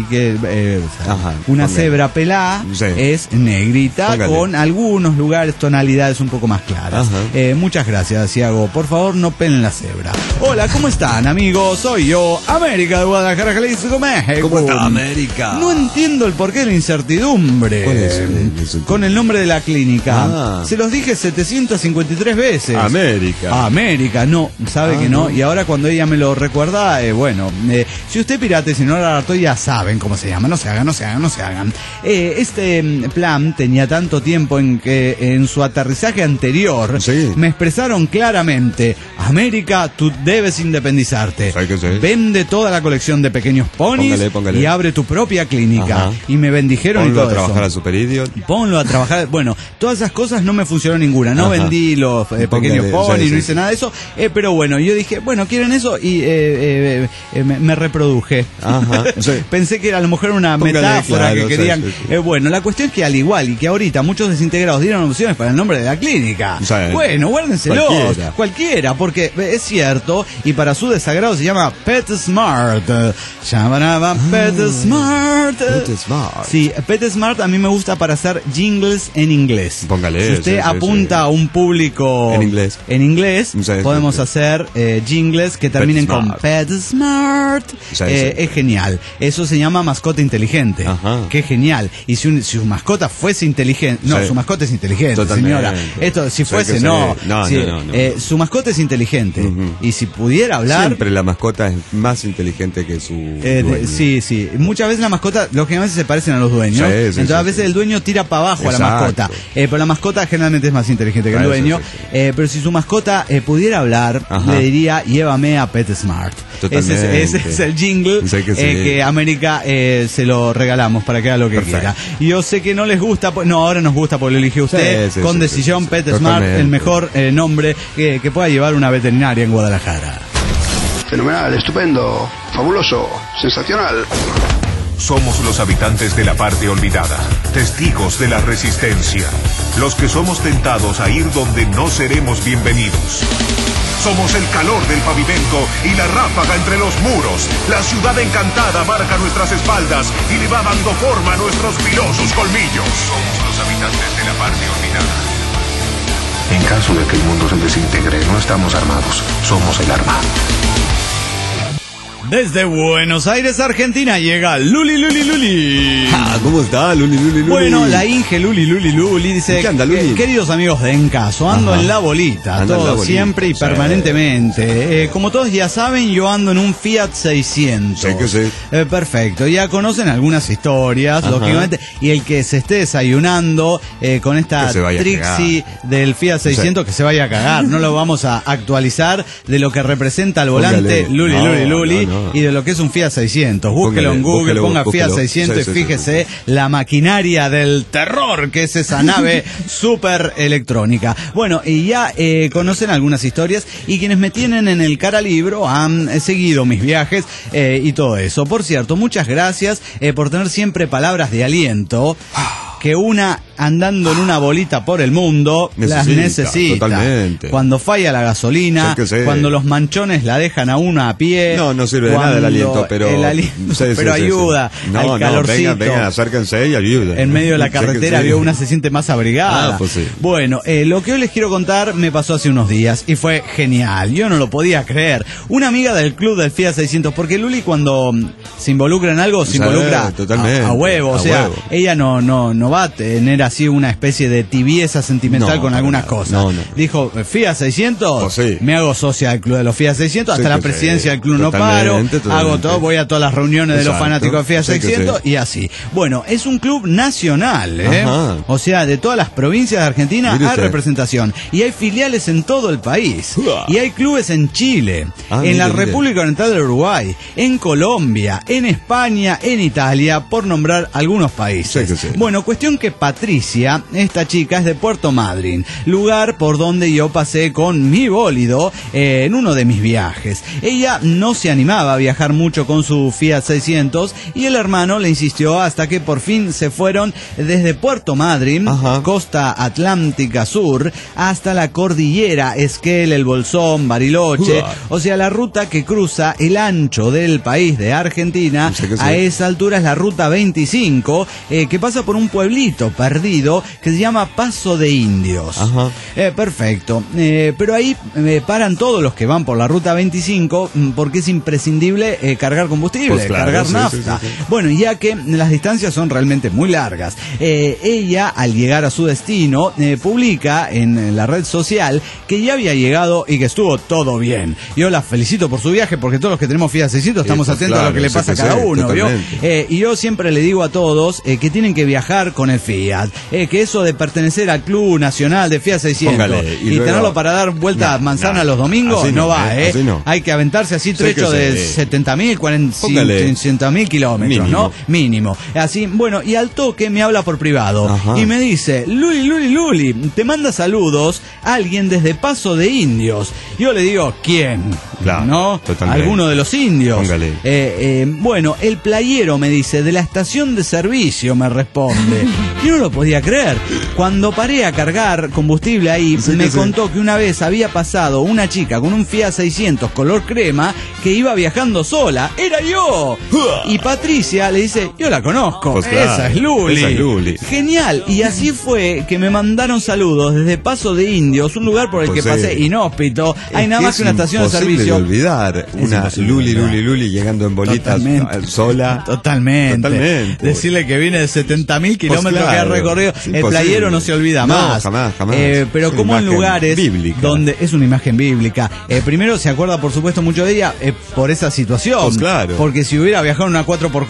una cebra pelada es negrita con algunos lugares, tonalidades un poco más claras. Muchas gracias, Ciago. Por favor, no pelen la cebra. Hola, ¿cómo están, amigos? Soy yo, América de Guadalajara, Jalisco, México. ¿Cómo está, América? No entiendo el porqué de la incertidumbre. ¿Cuál es con el nombre de la clínica. Se los dije 753 veces. América. No, sabe que no. Y ahora cuando ella me lo recuerda, si usted pirate, si no la harto, ya saben cómo se llama. No se hagan. Este plan tenía tanto tiempo en que en su aterrizaje anterior me expresaron claramente: América, tú debes independizarte. Vende toda la colección de pequeños ponis y abre tu propia clínica. Y me bendijeron. Ponlo y todo a trabajar a Super Idiot. Ponlo a trabajar. Bueno, todas esas cosas no me funcionó ninguna. No vendí los pequeños ponis, no hice nada de eso. Pero bueno, yo dije, ¿quieren eso? Y me reproduje. Pensé que era a lo mejor una metáfora que querían. Bueno, la cuestión es que al igual y que ahorita muchos desintegrados dieron opciones para el nombre de la clínica. Bueno, guárdenselos. Cualquiera, porque es cierto, y para su desagrado se llama PetSmart. PetSmart. Sí, PetSmart a mí me gusta para hacer jingles en inglés. Póngale. Si usted apunta a un público en inglés, podemos hacer jingles que terminen con PetSmart. Es genial. Eso se llama mascota inteligente. Qué genial. Y si su mascota fuese inteligente, su mascota es inteligente, señora. Esto, si fuese, no. Su mascota es inteligente. inteligente. Y si pudiera hablar... Siempre la mascota es más inteligente que su dueño. Sí. Muchas veces la mascota, lógicamente, se parecen a los dueños. Entonces a veces el dueño tira para abajo a la mascota. Pero la mascota generalmente es más inteligente que el dueño. Pero si su mascota pudiera hablar, le diría, llévame a PetSmart. Ese es el jingle que América se lo regalamos para que haga lo que quiera. Y yo sé que no les gusta, ahora nos gusta porque lo eligió usted, con decisión. PetSmart, el mejor nombre que pueda llevar una veterinaria en Guadalajara. Fenomenal, estupendo, fabuloso, sensacional. Somos los habitantes de la parte olvidada, testigos de la resistencia, los que somos tentados a ir donde no seremos bienvenidos. Somos el calor del pavimento y la ráfaga entre los muros. La ciudad encantada marca nuestras espaldas y le va dando forma a nuestros filosos colmillos. Somos los habitantes de la parte olvidada. En caso de que el mundo se desintegre, no estamos armados, somos el arma. Desde Buenos Aires, Argentina, llega Luli. ¿Cómo está Luli? Bueno, la Inge Luli dice: ¿Qué anda, Luli? Queridos amigos de En Caso, ando en la bolita, siempre y permanentemente. Como todos ya saben, yo ando en un Fiat 600. Sí que sí. Perfecto, ya conocen algunas historias, lógicamente, y el que se esté desayunando con esta Trixie del Fiat 600, que se vaya a cagar. No lo vamos a actualizar de lo que representa el volante Luli. Y de lo que es un Fiat 600. Búsquelo en Google, ponga Fiat 600 y fíjese la maquinaria del terror que es esa nave súper electrónica. Bueno, y ya conocen algunas historias y quienes me tienen en el cara libro han seguido mis viajes y todo eso. Por cierto, muchas gracias por tener siempre palabras de aliento. Que una andando en una bolita por el mundo las necesita. Totalmente. Cuando falla la gasolina, cuando los manchones la dejan a uno a pie. No sirve de nada el aliento, pero ayuda al calorcito. Vengan, acérquense y ayuden. En medio de la carretera una se siente más abrigada. Pues sí. Bueno, lo que hoy les quiero contar me pasó hace unos días y fue genial. Yo no lo podía creer. Una amiga del club del Fiat 600, porque Luli cuando se involucra en algo, se involucra a huevo. O sea, ella no va a tener así una especie de tibieza sentimental con algunas cosas. Dijo, Fiat 600, me hago socia del club de los Fiat 600, hasta la presidencia del club no paro, hago todo, voy a todas las reuniones de los fanáticos de Fiat 600 y así. Bueno, es un club nacional, o sea, de todas las provincias de Argentina hay representación y hay filiales en todo el país y hay clubes en Chile, en la República Oriental del Uruguay, en Colombia, en España, en Italia, por nombrar algunos países. Bueno, cuestión que Patricia, esta chica, es de Puerto Madryn, lugar por donde yo pasé con mi bólido en uno de mis viajes. Ella no se animaba a viajar mucho con su Fiat 600 y el hermano le insistió hasta que por fin se fueron desde Puerto Madryn, costa atlántica sur, hasta la cordillera Esquel, El Bolsón, Bariloche, o sea, la ruta que cruza el ancho del país de Argentina. A esa altura es la ruta 25, que pasa por un pueblito perdido que se llama Paso de Indios. Perfecto. Pero ahí paran todos los que van por la ruta 25 porque es imprescindible cargar combustible, cargar nafta. Bueno, ya que las distancias son realmente muy largas. Ella, al llegar a su destino, publica en la red social que ya había llegado y que estuvo todo bien. Yo la felicito por su viaje porque todos los que tenemos Fiat 600 estamos atentos a lo que le pasa a cada uno, ¿vio? Y yo siempre le digo a todos que tienen que viajar con el Fiat, que eso de pertenecer al Club Nacional de Fiat 600 y luego, tenerlo para dar vuelta manzana los domingos, no va, hay que aventarse así trecho de 70.000, 400.000 kilómetros, ¿no? Mínimo. Así, bueno, y al toque me habla por privado y me dice, Luli, te manda saludos alguien desde Paso de Indios. Yo le digo, ¿quién? ¿No? Alguno de los indios. Bueno, el playero, me dice, de la estación de servicio, me responde. Yo no lo podía creer. Cuando paré a cargar combustible ahí, me contó que una vez había pasado una chica con un Fiat 600 color crema que iba viajando sola. ¡Era yo! Y Patricia le dice, yo la conozco, esa es Luli. Genial. Y así fue que me mandaron saludos desde Paso de Indios, un lugar por el que pasé inhóspito. Hay nada más que una estación de servicio. espacio. No se puede olvidar una Luli llegando en bolitas sola. Totalmente. Decirle que viene de 70.000 kilómetros que ha recorrido. El playero no se olvida más. Jamás. Pero como en lugares bíblica. Donde es una imagen bíblica. Primero se acuerda, por supuesto, mucho de ella por esa situación. Pues claro. Porque si hubiera viajado en una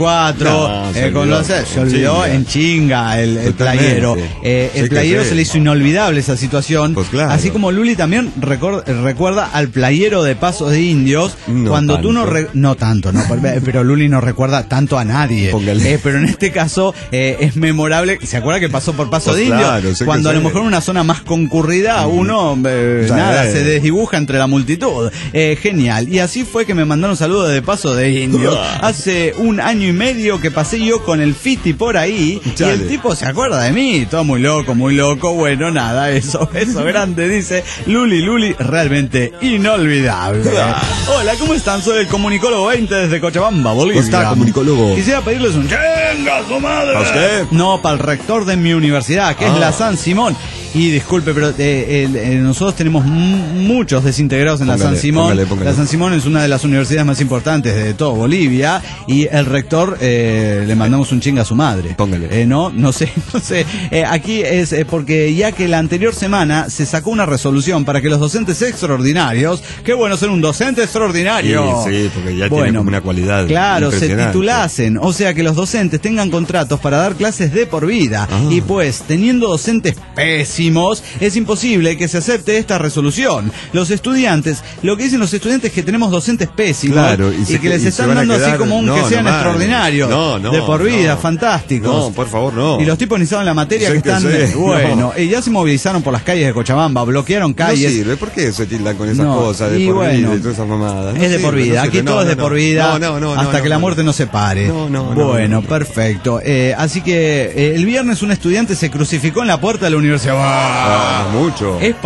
4x4, se olvidó en chinga el playero. El playero se le hizo inolvidable esa situación. Pues claro. Así como Luli también recuerda al playero de Pasos de Indios. Cuando tú no tanto, pero Luli no recuerda tanto a nadie. Pero en este caso es memorable. ¿Se acuerda que pasó por Pasos de Indios? Cuando a lo mejor en una zona más concurrida uno se desdibuja entre la multitud. Genial. Y así fue que me mandaron saludos de Pasos de Indios. Hace 1 año y medio que pasé yo con el Fiti por ahí. Y el tipo se acuerda de mí. Todo muy loco. Bueno, nada, eso grande, dice Luli, realmente inolvidable. Hola, ¿cómo están? Soy el comunicólogo 20 desde Cochabamba, Bolivia. ¿Cómo está, comunicólogo? Quisiera pedirles un chinga su madre. ¿A usted? No, para el rector de mi universidad, que es la San Simón. Y disculpe, pero nosotros tenemos muchos desintegrados en la San Simón. Póngale. La San Simón es una de las universidades más importantes de todo Bolivia. Y el rector le mandamos un chinga a su madre. Póngale. No sé. Aquí es porque ya que la anterior semana se sacó una resolución para que los docentes extraordinarios, qué bueno ser un docente extraordinario. Sí, porque ya tiene como una cualidad. Claro, se titulasen. O sea, que los docentes tengan contratos para dar clases de por vida. Y pues, teniendo docentes pésimos, es imposible que se acepte esta resolución. Lo que dicen los estudiantes es que tenemos docentes pésimos, claro, y que les están dando así como que sean extraordinarios. De por vida, fantásticos. No, por favor, no. Y los tipos ni saben la materia que están. Ya se movilizaron por las calles de Cochabamba, bloquearon calles. No sirve, ¿por qué se tildan con esas cosas de por vida y todas esas mamadas? Es de por vida, aquí todo es de por vida, hasta que la muerte nos separe. Bueno, perfecto. Así que el viernes un estudiante se crucificó en la puerta de la universidad. Mucho. Es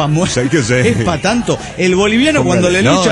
pa' tanto. El boliviano cuando le lucha,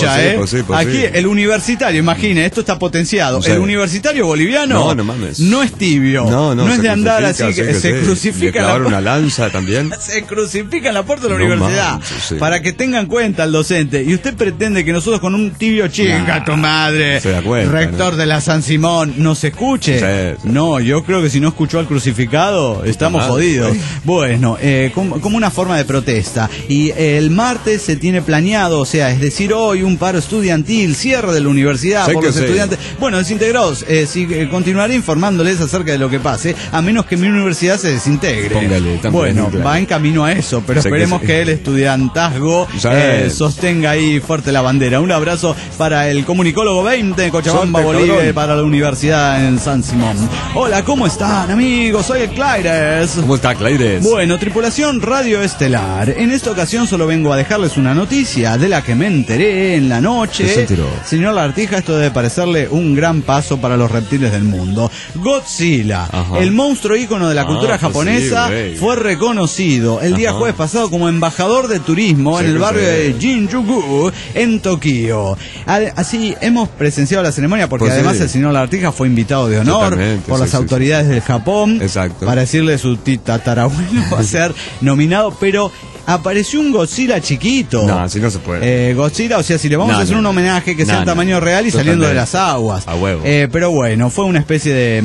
Aquí el universitario, imagine, esto está potenciado. El universitario boliviano no es tibio. No es de andar así, que se crucifica una lanza también. Se crucifica en la puerta de la universidad. Para que tengan cuenta el docente. Y usted pretende que nosotros con un tibio chinga tu madre, rector de la San Simón, nos escuche. No, yo creo que si no escuchó al crucificado, estamos jodidos. Bueno, como una forma de protesta. Y el martes se tiene planeado, o sea, es decir, hoy un paro estudiantil, cierre de la universidad por los estudiantes. Bueno, desintegrados, continuaré informándoles acerca de lo que pase, a menos que mi universidad se desintegre. Bueno, va en camino a eso, pero esperemos que el estudiantazgo sostenga ahí fuerte la bandera. Un abrazo para el comunicólogo 20 de Cochabamba, Bolivia, para la universidad en San Simón. Hola, ¿cómo están, amigos? Soy el Claires. ¿Cómo está, Claires? Bueno, tripulación Radio Estelar. En esta ocasión solo vengo a dejarles una noticia de la que me enteré en la noche. Señor Lartija, esto debe parecerle un gran paso para los reptiles del mundo. Godzilla, el monstruo ícono de la cultura japonesa, fue reconocido el día jueves pasado como embajador de turismo en el barrio de Shinjuku, en Tokio. Así hemos presenciado la ceremonia porque además el señor Lartija fue invitado de honor por las autoridades del Japón para decirle su tatarabuelo va a ser nominado, pero apareció un Godzilla chiquito. No, así no se puede. Godzilla, o sea, si le vamos a hacer un homenaje que sea en tamaño real y saliendo de las aguas. A huevo. Pero bueno, fue una especie de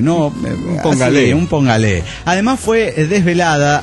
un pongalé. Además fue desvelada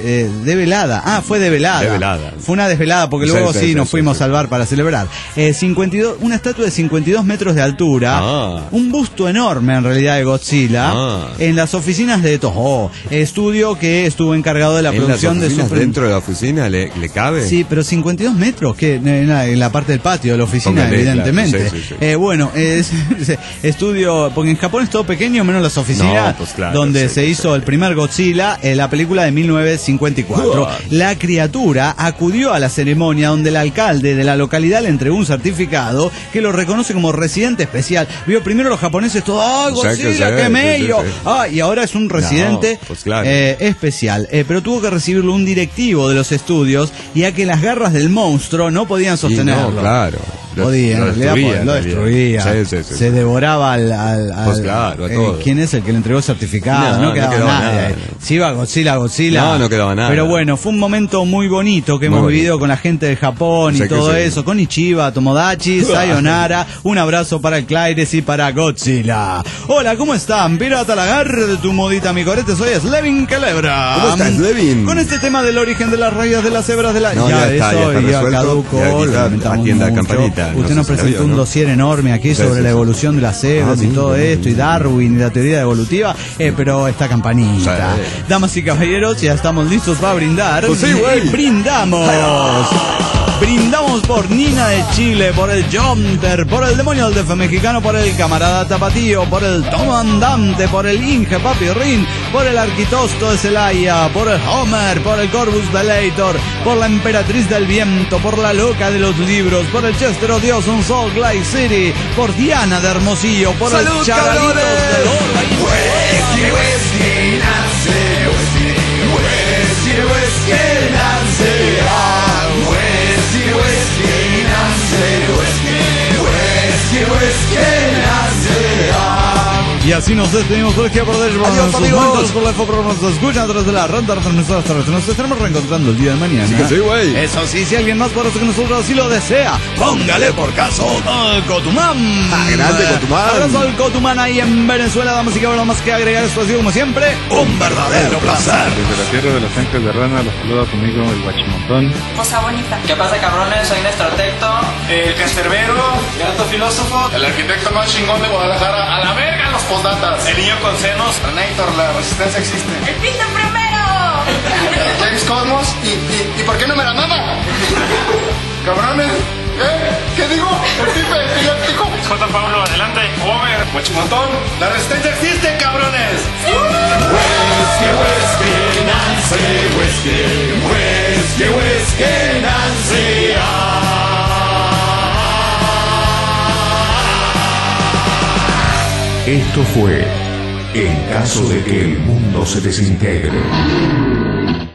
fue develada. Fue una desvelada porque luego nos fuimos al bar para celebrar. 52, una estatua de 52 metros de altura, un busto enorme en realidad de Godzilla, en las oficinas de Toho, estudio que estuvo encargado de la producción de su dentro de la oficina le cabe. Sí, pero 52 metros, que en la parte del patio de la oficina, evidentemente. Claro. Bueno, es estudio, porque en Japón es todo pequeño, menos las oficinas, donde se hizo el primer Godzilla, la película de 1954. La criatura acudió a la ceremonia donde el alcalde de la localidad le entregó un certificado que lo reconoce como residente especial. Vio primero los japoneses todo, Godzilla, qué mello. Y ahora es un residente especial. Pero tuvo que recibirlo un directivo de los estudios, ya que las garras del monstruo no podían sostenerlo. podía, lo destruía. Sí. Se devoraba al pues claro, a todos. ¿Quién es el que le entregó certificado? No quedaba nada. Si iba Godzilla. No quedaba nada. Pero bueno, fue un momento muy bonito que hemos vivido con la gente de Japón y todo eso, con Ichiba, Tomodachi, Sayonara. Un abrazo para el Claires y para Godzilla. Hola, ¿cómo están? Pirata Lagar de tu modita mi corete, soy Slevin Calebra. ¿Cómo estás, Slevin? Con este tema del origen de las rayas de las cebras de la... No, ya caducó. Atienda la campanita. Usted nos presentó un dossier enorme aquí sobre la evolución de las cebras y todo esto, y Darwin y la teoría evolutiva, pero esta campanita. Damas y caballeros, ya estamos listos para brindar. Pues sí, y brindamos. Brindamos por Nina de Chile, por el Jomter, por el demonio del DF mexicano, por el camarada Tapatío, por el Tomo Andante, por el Inge Papi Rin, por el Arquitosto de Celaya, por el Homer, por el Corvus Delator, por la Emperatriz del Viento, por la Loca de los Libros, por el Chester Odioso en Salt Lake City, por Diana de Hermosillo, por el Charalitos del Oro. Y así nos despedimos por aquí a perder. Adiós, amigos. Por la nos escuchan a través de la ronda de nuestras tardes. Nos estaremos reencontrando el día de mañana. Sí, güey. Eso sí, si alguien más poderoso que nosotros así lo desea, póngale por caso al Cotumán. Grande Cotumán. Abrazo al Cotumán ahí en Venezuela, damas y caballeros, más que agregar. Esto ha sido como siempre un verdadero placer. Desde la tierra de los ángeles de rana los saluda conmigo el Guachimontón. Cosa bonita. ¿Qué pasa, cabrones? Soy Néstor Tecto, El Cancerbero, el alto filósofo, el arquitecto más chingón de Guadalajara. A la verga los postdatas. el niño con senos, Renator, la resistencia existe. ¡El pito primero! James Cosmos y ¿por qué no me la mama? Cabrones, ¿qué digo? El pipe epiléptico. J. Pablo, adelante. Homer, Guachimontón, la resistencia existe, cabrones. Esto fue En caso de que el mundo se desintegre.